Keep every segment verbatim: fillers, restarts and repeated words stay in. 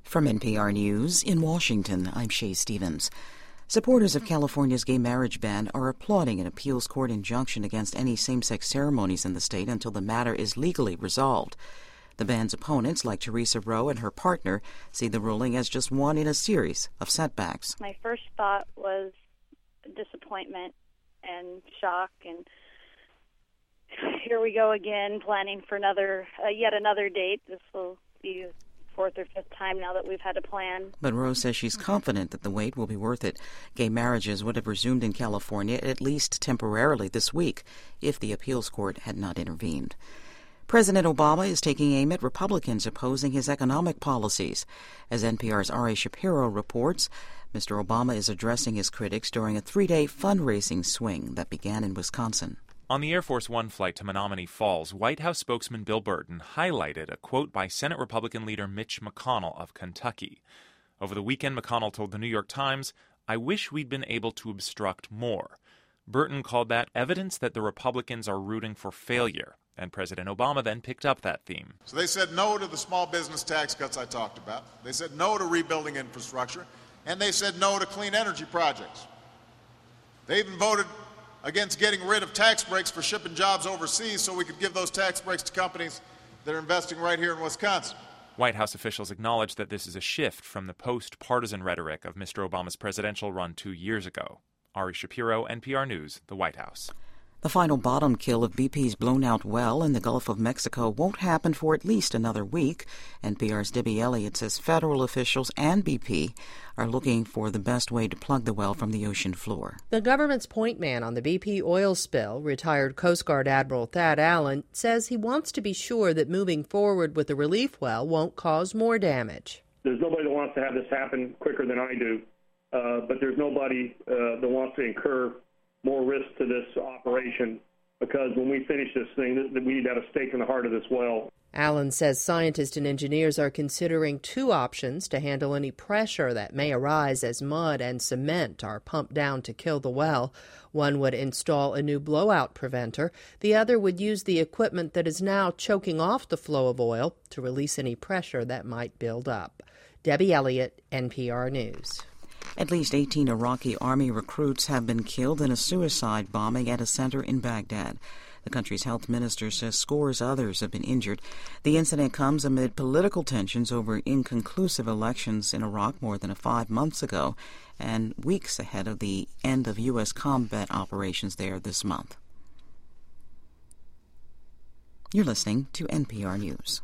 From N P R News in Washington, I'm Shay Stevens. Supporters of California's gay marriage ban are applauding an appeals court injunction against any same-sex ceremonies in the state until the matter is legally resolved. The ban's opponents, like Teresa Rowe and her partner, see the ruling as just one in a series of setbacks. My first thought was disappointment and shock, and here we go again, planning for another, uh, yet another date. This will be fourth or fifth time now that we've had a plan. But Rose says she's confident that the wait will be worth it. Gay marriages would have resumed in California, at least temporarily this week, if the appeals court had not intervened. President Obama is taking aim at Republicans opposing his economic policies. As N P R's Ari Shapiro reports, Mister Obama is addressing his critics during a three-day fundraising swing that began in Wisconsin. On the Air Force One flight to Menominee Falls, White House spokesman Bill Burton highlighted a quote by Senate Republican leader Mitch McConnell of Kentucky. Over the weekend, McConnell told the New York Times, "I wish we'd been able to obstruct more." Burton called that evidence that the Republicans are rooting for failure, and President Obama then picked up that theme. So they said no to the small business tax cuts I talked about. They said no to rebuilding infrastructure, and they said no to clean energy projects. They even voted against getting rid of tax breaks for shipping jobs overseas so we could give those tax breaks to companies that are investing right here in Wisconsin. White House officials acknowledged that this is a shift from the post-partisan rhetoric of Mister Obama's presidential run two years ago. Ari Shapiro, N P R News, the White House. The final bottom kill of B P's blown-out well in the Gulf of Mexico won't happen for at least another week. N P R's Debbie Elliott says federal officials and B P are looking for the best way to plug the well from the ocean floor. The government's point man on the B P oil spill, retired Coast Guard Admiral Thad Allen, says he wants to be sure that moving forward with the relief well won't cause more damage. There's nobody that wants to have this happen quicker than I do, uh, but there's nobody uh, that wants to incur more risk to this operation, because when we finish this thing, we need to have a stake in the heart of this well. Allen says scientists and engineers are considering two options to handle any pressure that may arise as mud and cement are pumped down to kill the well. One would install a new blowout preventer. The other would use the equipment that is now choking off the flow of oil to release any pressure that might build up. Debbie Elliott, N P R News. At least eighteen Iraqi army recruits have been killed in a suicide bombing at a center in Baghdad. The country's health minister says scores others have been injured. The incident comes amid political tensions over inconclusive elections in Iraq more than five months ago and weeks ahead of the end of U S combat operations there this month. You're listening to N P R News.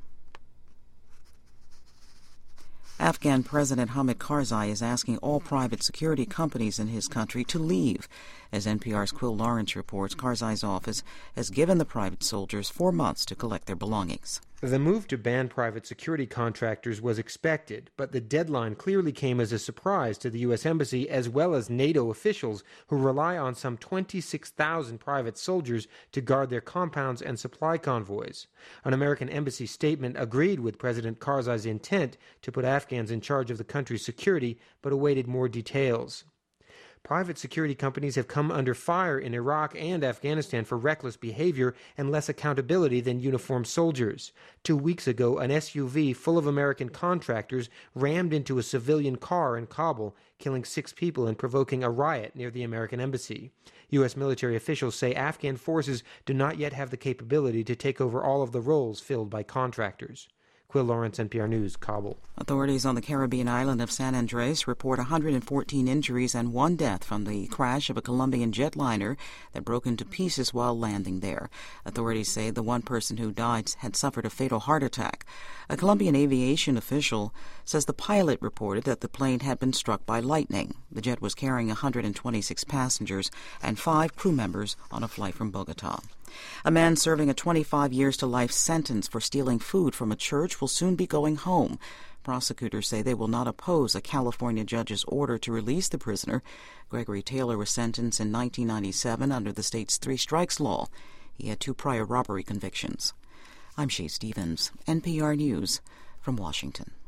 Afghan President Hamid Karzai is asking all private security companies in his country to leave. As N P R's Quill Lawrence reports, Karzai's office has given the private soldiers four months to collect their belongings. The move to ban private security contractors was expected, but the deadline clearly came as a surprise to the U S Embassy as well as NATO officials who rely on some twenty-six thousand private soldiers to guard their compounds and supply convoys. An American embassy statement agreed with President Karzai's intent to put Afghans in charge of the country's security, but awaited more details. Private security companies have come under fire in Iraq and Afghanistan for reckless behavior and less accountability than uniformed soldiers. Two weeks ago, an S U V full of American contractors rammed into a civilian car in Kabul, killing six people and provoking a riot near the American embassy. U S military officials say Afghan forces do not yet have the capability to take over all of the roles filled by contractors. Quill Lawrence, N P R News, Kabul. Authorities on the Caribbean island of San Andres report one hundred fourteen injuries and one death from the crash of a Colombian jetliner that broke into pieces while landing there. Authorities say the one person who died had suffered a fatal heart attack. A Colombian aviation official says the pilot reported that the plane had been struck by lightning. The jet was carrying one hundred twenty-six passengers and five crew members on a flight from Bogota. A man serving a twenty-five years to life sentence for stealing food from a church will soon be going home. Prosecutors say they will not oppose a California judge's order to release the prisoner. Gregory Taylor was sentenced in nineteen ninety-seven under the state's three strikes law. He had two prior robbery convictions. I'm Shay Stevens, N P R News from Washington.